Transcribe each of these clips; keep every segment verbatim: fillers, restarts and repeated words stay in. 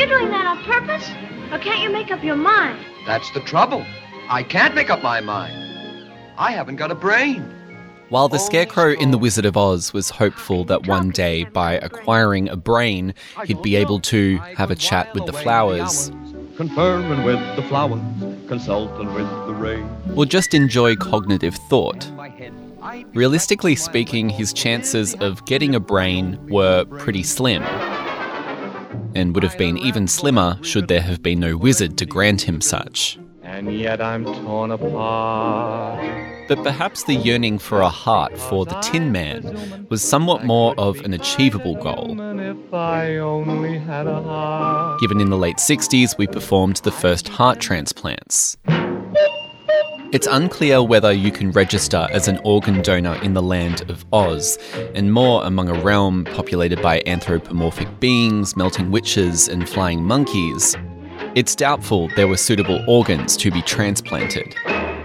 you doing that on purpose? Or can't you make up your mind? That's the trouble. I can't make up my mind. I haven't got a brain. While the Scarecrow in The Wizard of Oz was hopeful that one day, by acquiring a brain, he'd be able to have a chat with the flowers, conferring with the flowers, consulting with the rain, or just enjoy cognitive thought, realistically speaking, his chances of getting a brain were pretty slim, and would have been even slimmer should there have been no wizard to grant him such. And yet I'm torn apart. But perhaps the yearning for a heart for the Tin Man was somewhat more of an achievable goal. If I only had a heart. Given in the late sixties, we performed the first heart transplants. It's unclear whether you can register as an organ donor in the land of Oz, and more among a realm populated by anthropomorphic beings, melting witches, and flying monkeys. It's doubtful there were suitable organs to be transplanted.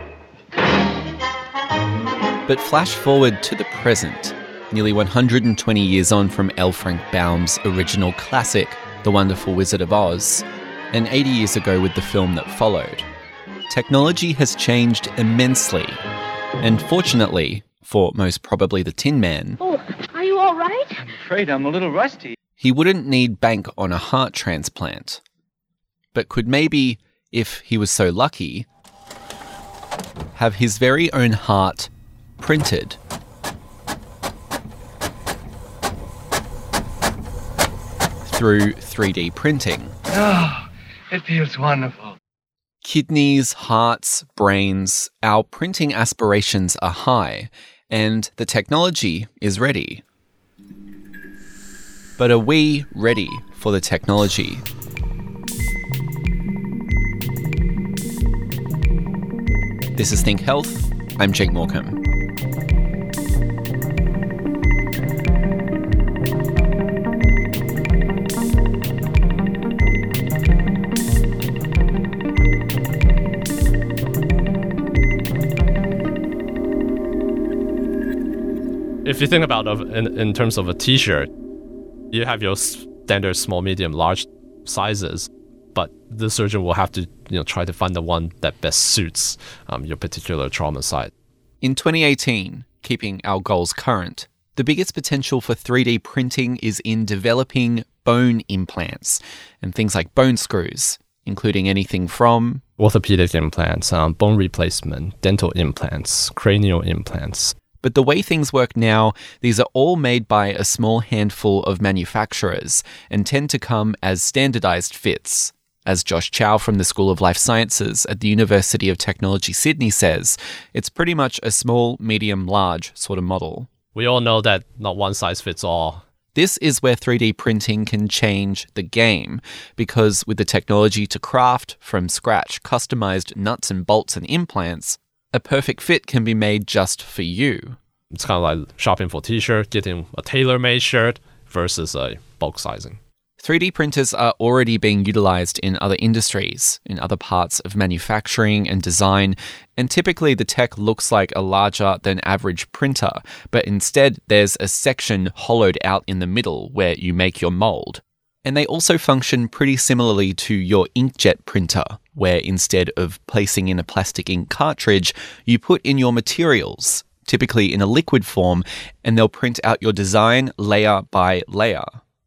But flash forward to the present, nearly one hundred twenty years on from L. Frank Baum's original classic, The Wonderful Wizard of Oz, and eighty years ago with the film that followed. Technology has changed immensely, and fortunately, for most probably the Tin Man, Oh, are you all right? I'm afraid I'm a little rusty. he wouldn't need bank on a heart transplant, but could maybe, if he was so lucky, have his very own heart printed. Through three D printing. Oh, it feels wonderful. Kidneys, hearts, brains, our printing aspirations are high, and the technology is ready. But are we ready for the technology? This is Think Health. I'm Jake Morecambe. If you think about it in, in terms of a t-shirt, you have your standard small, medium, large sizes, but the surgeon will have to you know, try to find the one that best suits um, your particular trauma site. In twenty eighteen, keeping our goals current, the biggest potential for three D printing is in developing bone implants and things like bone screws, including anything from orthopedic implants, um, bone replacement, dental implants, cranial implants. But the way things work now, these are all made by a small handful of manufacturers and tend to come as standardized fits. As Josh Chow from the School of Life Sciences at the University of Technology Sydney says, it's pretty much a small, medium, large sort of model. We all know that not one size fits all. This is where three D printing can change the game, because with the technology to craft from scratch customized nuts and bolts and implants, a perfect fit can be made just for you. It's kind of like shopping for a t-shirt, getting a tailor-made shirt versus a bulk sizing. three D printers are already being utilized in other industries, in other parts of manufacturing and design, and typically the tech looks like a larger than average printer, but instead there's a section hollowed out in the middle where you make your mold. And they also function pretty similarly to your inkjet printer, where instead of placing in a plastic ink cartridge, you put in your materials, typically in a liquid form, and they'll print out your design layer by layer.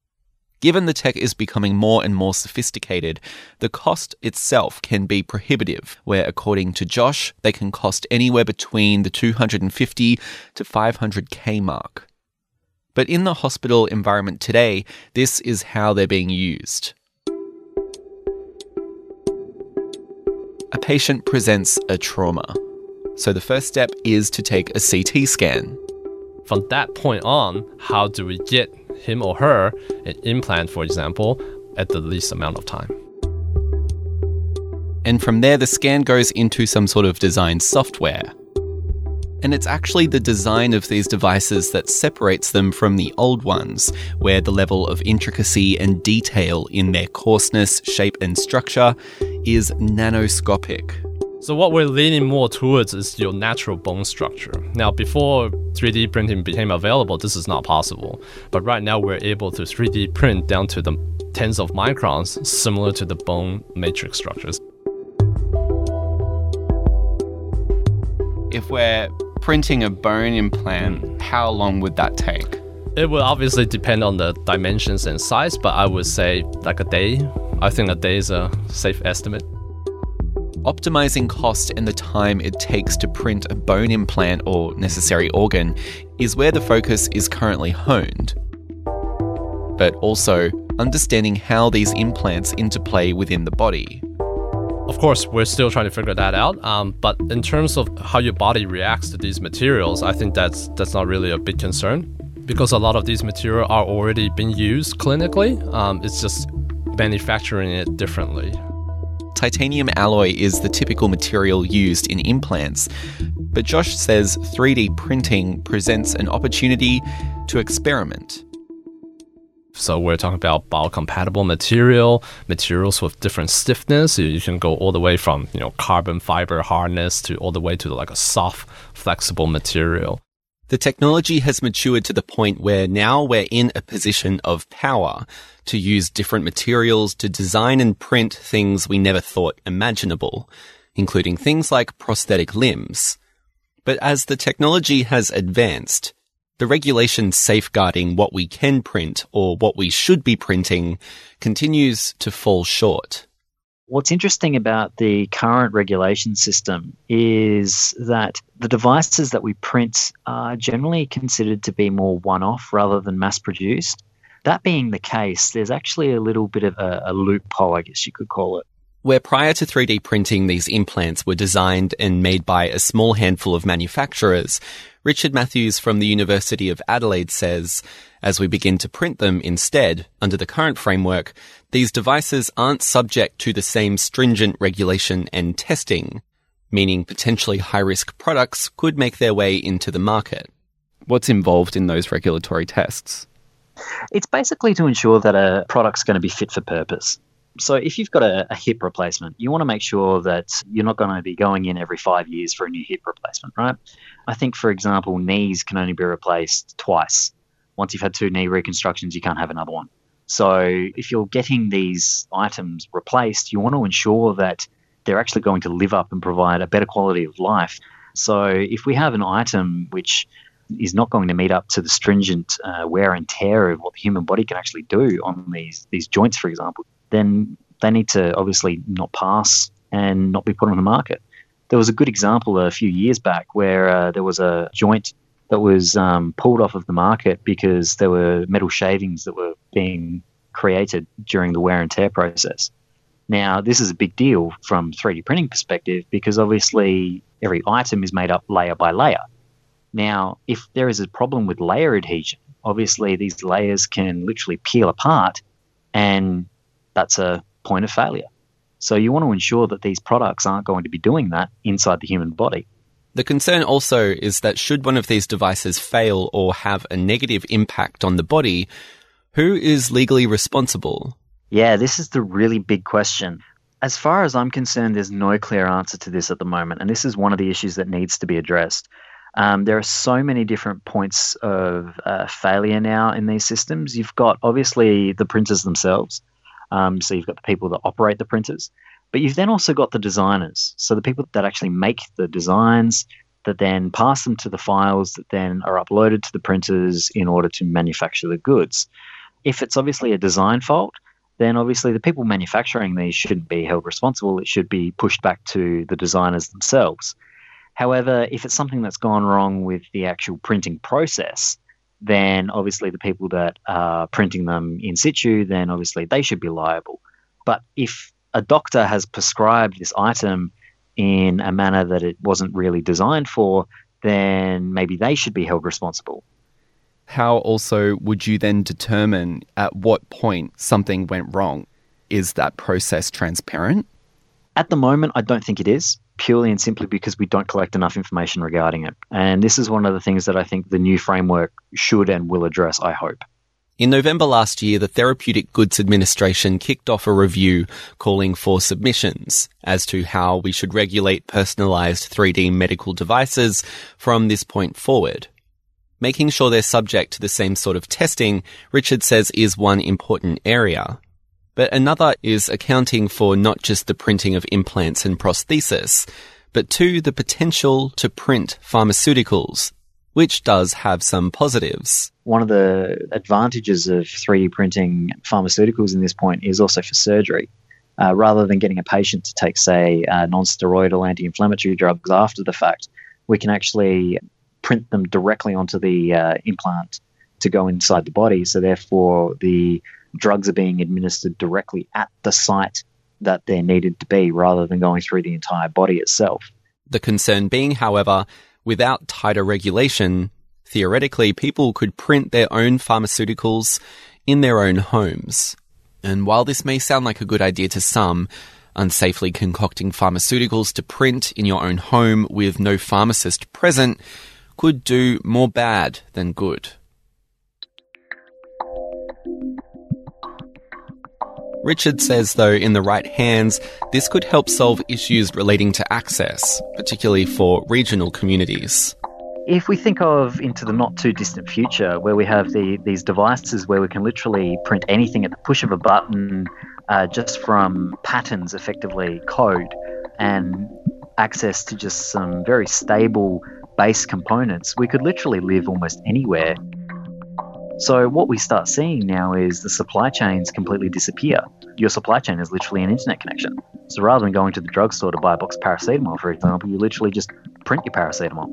Given the tech is becoming more and more sophisticated, the cost itself can be prohibitive, where according to Josh, they can cost anywhere between the two hundred fifty to five hundred K mark. But in the hospital environment today, this is how they're being used. A patient presents a trauma. So the first step is to take a C T scan. From that point on, how do we get him or her an implant, for example, at the least amount of time? And from there, the scan goes into some sort of design software. And it's actually the design of these devices that separates them from the old ones, where the level of intricacy and detail in their coarseness, shape, and structure is nanoscopic. So what we're leaning more towards is your natural bone structure. Now, before three D printing became available, this is not possible. But right now, we're able to three D print down to the tens of microns, similar to the bone matrix structures. If we're printing a bone implant, mm. how long would that take? It will obviously depend on the dimensions and size, but I would say like a day. I think a day is a safe estimate. Optimizing cost and the time it takes to print a bone implant or necessary organ is where the focus is currently honed. But also understanding how these implants interplay within the body. Of course, we're still trying to figure that out. Um, but in terms of how your body reacts to these materials, I think that's that's not really a big concern because a lot of these materials are already being used clinically. Um, it's just manufacturing it differently. Titanium alloy is the typical material used in implants, but Josh says three D printing presents an opportunity to experiment. So we're talking about biocompatible material, materials with different stiffness. You can go all the way from, you know, carbon fiber hardness to all the way to like a soft, flexible material. The technology has matured to the point where now we're in a position of power to use different materials to design and print things we never thought imaginable, including things like prosthetic limbs. But as the technology has advanced, the regulation safeguarding what we can print or what we should be printing continues to fall short. What's interesting about the current regulation system is that the devices that we print are generally considered to be more one-off rather than mass-produced. That being the case, there's actually a little bit of a, a loophole, I guess you could call it. Where prior to three D printing, these implants were designed and made by a small handful of manufacturers, Richard Matthews from the University of Adelaide says, as we begin to print them instead, under the current framework, these devices aren't subject to the same stringent regulation and testing, meaning potentially high-risk products could make their way into the market. What's involved in those regulatory tests? It's basically to ensure that a product's going to be fit for purpose. So if you've got a, a hip replacement, you want to make sure that you're not going to be going in every five years for a new hip replacement, right? I think, for example, knees can only be replaced twice. Once you've had two knee reconstructions, you can't have another one. So if you're getting these items replaced, you want to ensure that they're actually going to live up and provide a better quality of life. So if we have an item which is not going to meet up to the stringent uh, wear and tear of what the human body can actually do on these these joints, for example, then they need to obviously not pass and not be put on the market. There was a good example a few years back where uh, there was a joint that was um, pulled off of the market because there were metal shavings that were being created during the wear and tear process. Now, this is a big deal from three D printing perspective because obviously every item is made up layer by layer. Now, if there is a problem with layer adhesion, obviously these layers can literally peel apart and that's a point of failure. So you want to ensure that these products aren't going to be doing that inside the human body. The concern also is that should one of these devices fail or have a negative impact on the body, who is legally responsible? Yeah, this is the really big question. As far as I'm concerned, there's no clear answer to this at the moment, and this is one of the issues that needs to be addressed. Um, there are so many different points of uh, failure now in these systems. You've got, obviously, the printers themselves. Um, so you've got the people that operate the printers, but you've then also got the designers. So the people that actually make the designs, that then pass them to the files that then are uploaded to the printers in order to manufacture the goods. If it's obviously a design fault, then obviously the people manufacturing these shouldn't be held responsible. It should be pushed back to the designers themselves. However, if it's something that's gone wrong with the actual printing process, then obviously the people that are printing them in situ, then obviously they should be liable. But if a doctor has prescribed this item in a manner that it wasn't really designed for, then maybe they should be held responsible. How also would you then determine at what point something went wrong? Is that process transparent? At the moment, I don't think it is, purely and simply because we don't collect enough information regarding it. And this is one of the things that I think the new framework should and will address, I hope. In November last year, the Therapeutic Goods Administration kicked off a review calling for submissions as to how we should regulate personalised three D medical devices from this point forward. Making sure they're subject to the same sort of testing, Richard says, is one important area. But another is accounting for not just the printing of implants and prosthesis, but two, the potential to print pharmaceuticals, which does have some positives. One of the advantages of three D printing pharmaceuticals in this point is also for surgery. Uh, rather than getting a patient to take, say, uh, non-steroidal anti-inflammatory drugs after the fact, we can actually print them directly onto the uh, implant to go inside the body. So therefore, the drugs are being administered directly at the site that they're needed to be, rather than going through the entire body itself. The concern being, however, without tighter regulation, theoretically, people could print their own pharmaceuticals in their own homes. And while this may sound like a good idea to some, unsafely concocting pharmaceuticals to print in your own home with no pharmacist present could do more bad than good. Richard says, though, in the right hands, this could help solve issues relating to access, particularly for regional communities. If we think of into the not too distant future, where we have the, these devices where we can literally print anything at the push of a button, uh, just from patterns, effectively code, and access to just some very stable base components, we could literally live almost anywhere. So what we start seeing now is the supply chains completely disappear. Your supply chain is literally an internet connection. So rather than going to the drugstore to buy a box of paracetamol, for example, you literally just print your paracetamol.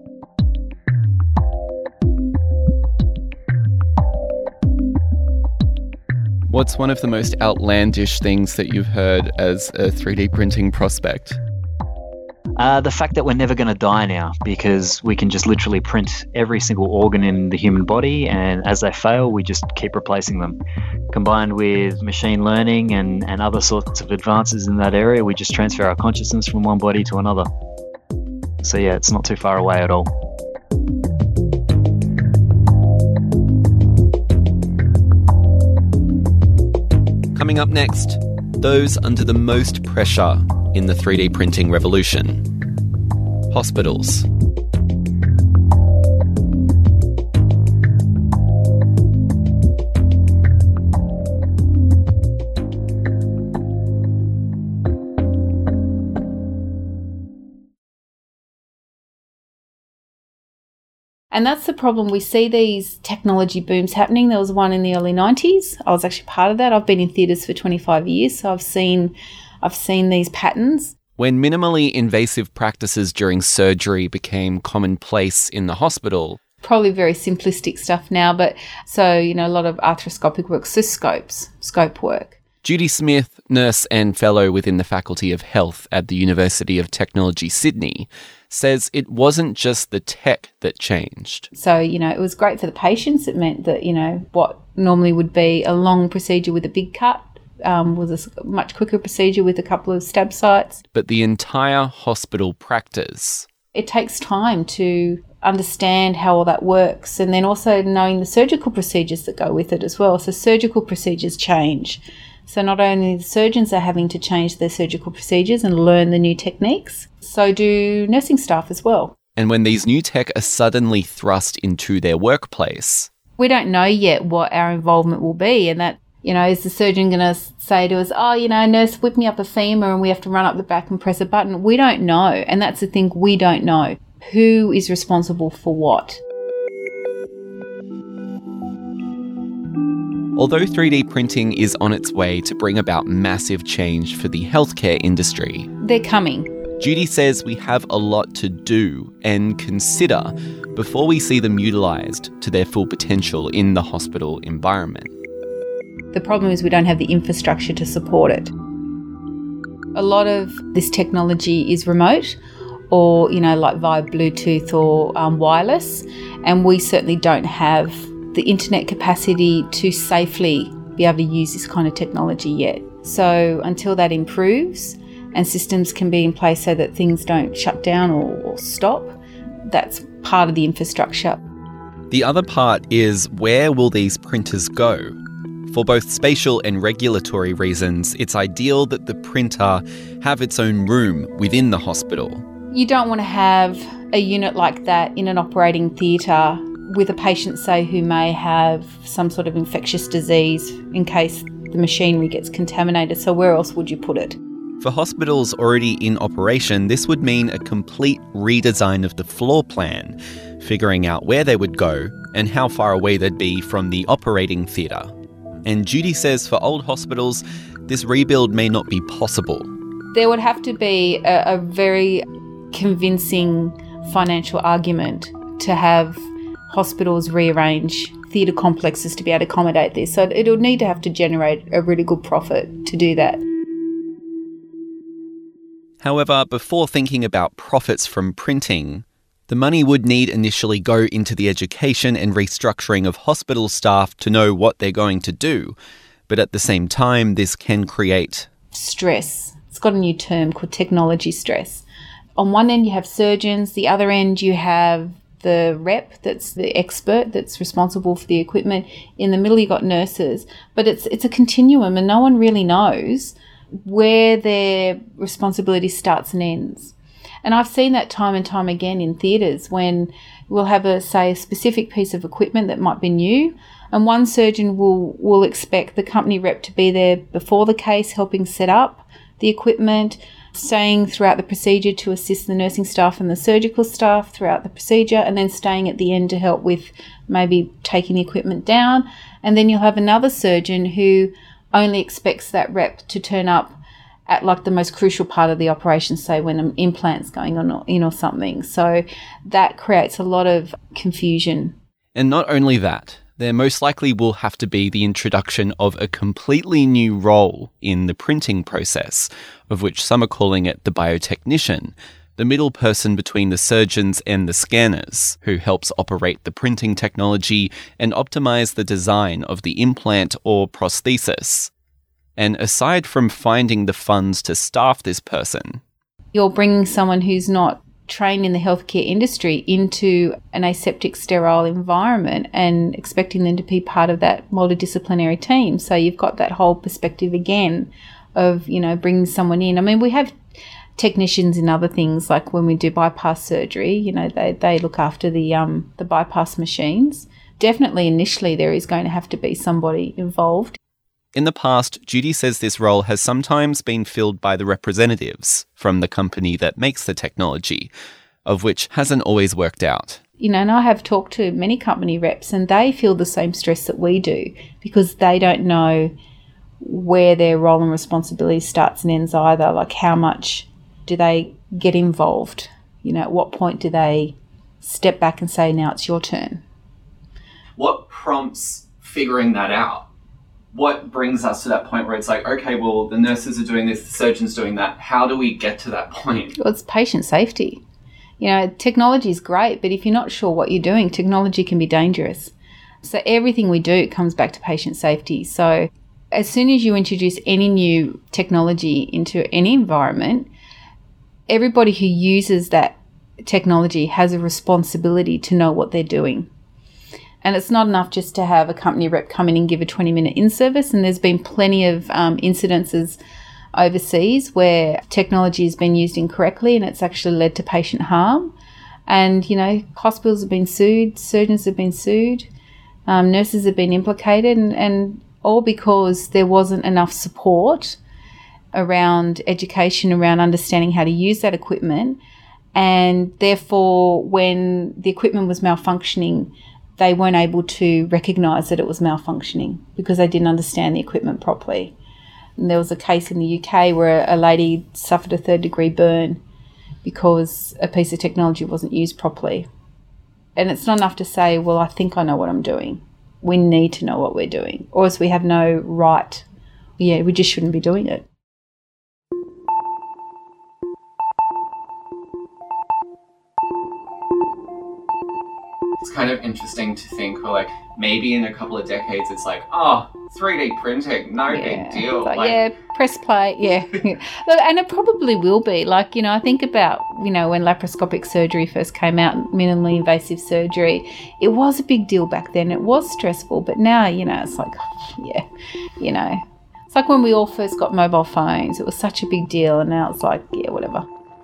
What's one of the most outlandish things that you've heard as a three D printing prospect? Uh, the fact that we're never going to die now, because we can just literally print every single organ in the human body, and as they fail, we just keep replacing them. Combined with machine learning and, and other sorts of advances in that area, we just transfer our consciousness from one body to another. So yeah, it's not too far away at all. Coming up next, those under the most pressure in the three D printing revolution. Hospitals. And that's the problem. We see these technology booms happening. There was one in the early nineties. I was actually part of that. I've been in theatres for twenty-five years, so I've seen I've seen these patterns. When minimally invasive practices during surgery became commonplace in the hospital. Probably very simplistic stuff now, but so, you know, a lot of arthroscopic work, so scopes, scope work. Judy Smith, nurse and fellow within the Faculty of Health at the University of Technology, Sydney, says it wasn't just the tech that changed. So, you know, it was great for the patients. It meant that, you know, what normally would be a long procedure with a big cut um, was a much quicker procedure with a couple of stab sites. But the entire hospital practice. It takes time to understand how all that works, and then also knowing the surgical procedures that go with it as well. So surgical procedures change. So not only the surgeons are having to change their surgical procedures and learn the new techniques, so do nursing staff as well. And when these new tech are suddenly thrust into their workplace. We don't know yet what our involvement will be, and that, you know, is the surgeon going to say to us, oh, you know, nurse, whip me up a femur and we have to run up the back and press a button? We don't know. And that's the thing, we don't know. Who is responsible for what? Although three D printing is on its way to bring about massive change for the healthcare industry, they're coming. Judy says we have a lot to do and consider before we see them utilised to their full potential in the hospital environment. The problem is we don't have the infrastructure to support it. A lot of this technology is remote, or, you know, like via Bluetooth or um, wireless, and we certainly don't have the internet capacity to safely be able to use this kind of technology yet. So until that improves and systems can be in place so that things don't shut down or, or stop, that's part of the infrastructure. The other part is, where will these printers go? For both spatial and regulatory reasons, it's ideal that the printer have its own room within the hospital. You don't want to have a unit like that in an operating theatre with a patient, say, who may have some sort of infectious disease in case the machinery gets contaminated. So where else would you put it? For hospitals already in operation, this would mean a complete redesign of the floor plan, figuring out where they would go and how far away they'd be from the operating theatre. And Judy says for old hospitals, this rebuild may not be possible. There would have to be a, a very convincing financial argument to have hospitals rearrange theatre complexes to be able to accommodate this. So it'll need to have to generate a really good profit to do that. However, before thinking about profits from printing, the money would need initially go into the education and restructuring of hospital staff to know what they're going to do. But at the same time, this can create stress. It's got a new term called technology stress. On one end, you have surgeons. The other end, you have the rep, that's the expert that's responsible for the equipment. In the middle, you've got nurses. But it's it's a continuum, and no one really knows where their responsibility starts and ends. And I've seen that time and time again in theatres when we'll have a, say, a specific piece of equipment that might be new, and one surgeon will, will expect the company rep to be there before the case, helping set up the equipment, staying throughout the procedure to assist the nursing staff and the surgical staff throughout the procedure, and then staying at the end to help with maybe taking the equipment down. And then you'll have another surgeon who only expects that rep to turn up at like the most crucial part of the operation, say when an implant's going on in or something. So that creates a lot of confusion. And not only that, there most likely will have to be the introduction of a completely new role in the printing process, of which some are calling it the biotechnician, the middle person between the surgeons and the scanners, who helps operate the printing technology and optimize the design of the implant or prosthesis. And aside from finding the funds to staff this person, you're bringing someone who's not trained in the healthcare industry into an aseptic, sterile environment and expecting them to be part of that multidisciplinary team. So you've got that whole perspective again of, you know, bringing someone in. I mean, we have technicians in other things, like when we do bypass surgery, you know, they, they look after the um the bypass machines. Definitely initially there is going to have to be somebody involved. In the past, Judy says this role has sometimes been filled by the representatives from the company that makes the technology, of which hasn't always worked out. You know, and I have talked to many company reps and they feel the same stress that we do because they don't know where their role and responsibility starts and ends either. Like, how much do they get involved? You know, at what point do they step back and say, now it's your turn? What prompts figuring that out? What brings us to that point where it's like, okay, well, the nurses are doing this, the surgeon's doing that. How do we get to that point? Well, it's patient safety. You know, technology is great, but if you're not sure what you're doing, technology can be dangerous. So everything we do comes back to patient safety. So as soon as you introduce any new technology into any environment, everybody who uses that technology has a responsibility to know what they're doing. And it's not enough just to have a company rep come in and give a twenty minute in-service. And there's been plenty of um, incidences overseas where technology has been used incorrectly and it's actually led to patient harm. And, you know, hospitals have been sued, surgeons have been sued, um, nurses have been implicated, and, and all because there wasn't enough support around education, around understanding how to use that equipment. And therefore, when the equipment was malfunctioning, they weren't able to recognise that it was malfunctioning because they didn't understand the equipment properly. And there was a case in the U K where a lady suffered a third degree burn because a piece of technology wasn't used properly. And it's not enough to say, well, I think I know what I'm doing. We need to know what we're doing, or else we have no right. Yeah, we just shouldn't be doing it. It's kind of interesting to think, or like maybe in a couple of decades, it's like, oh, three D printing, no Yeah. big deal. Like, Like, yeah, press play, yeah. Look, and it probably will be. Like, you know, I think about, you know, when laparoscopic surgery first came out, minimally invasive surgery, it was a big deal back then. It was stressful, but now, you know, it's like, yeah, you know. It's like when we all first got mobile phones, it was such a big deal, and now it's like, yeah, whatever.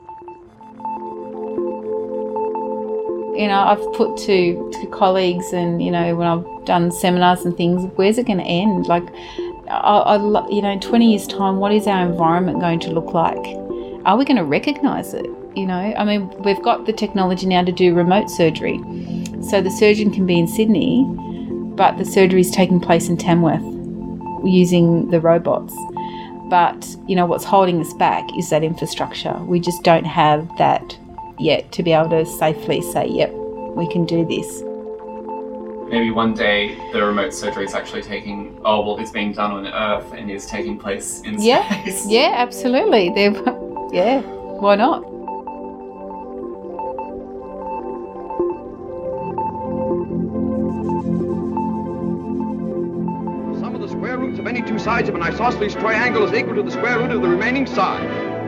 You know, I've put to, to colleagues and, you know, when I've done seminars and things, where's it going to end? Like, I, I, lo- you know, in twenty years' time, what is our environment going to look like? Are we going to recognise it? You know, I mean, we've got the technology now to do remote surgery. So the surgeon can be in Sydney, but the surgery is taking place in Tamworth using the robots. But, you know, what's holding us back is that infrastructure. We just don't have that yet to be able to safely say, yep, we can do this. maybe one day the remote surgery is actually taking, oh, well, it's being done on Earth and is taking place in Yeah, space. yeah, absolutely. They're, yeah, why not? Sum of the square roots of any two sides of an isosceles triangle is equal to the square root of the remaining side.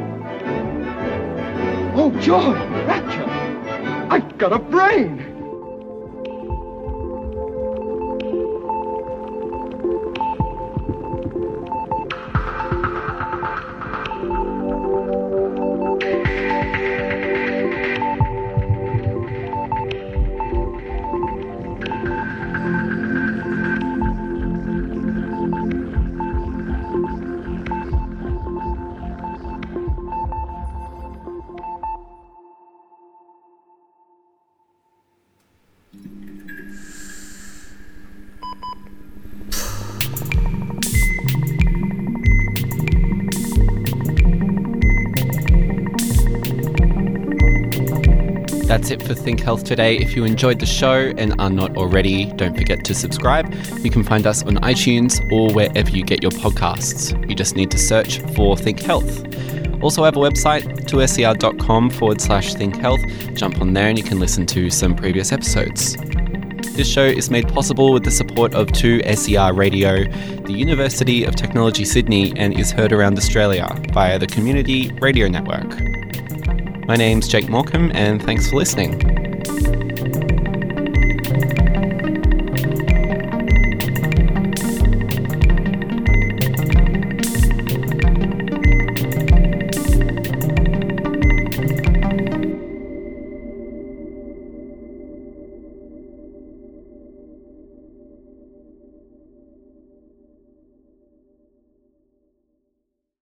Oh, joy! Rapture! I've got a brain! That's it for Think Health today. If you enjoyed the show and are not already, don't forget to subscribe. You can find us on iTunes or wherever you get your podcasts. You just need to search for Think Health. Also have a website, two S E R dot com forward slash Think Health. Jump on there and you can listen to some previous episodes. This show is made possible with the support of two S E R Radio, the University of Technology Sydney, and is heard around Australia via the Community Radio Network. My name's Jake Morecambe, and thanks for listening.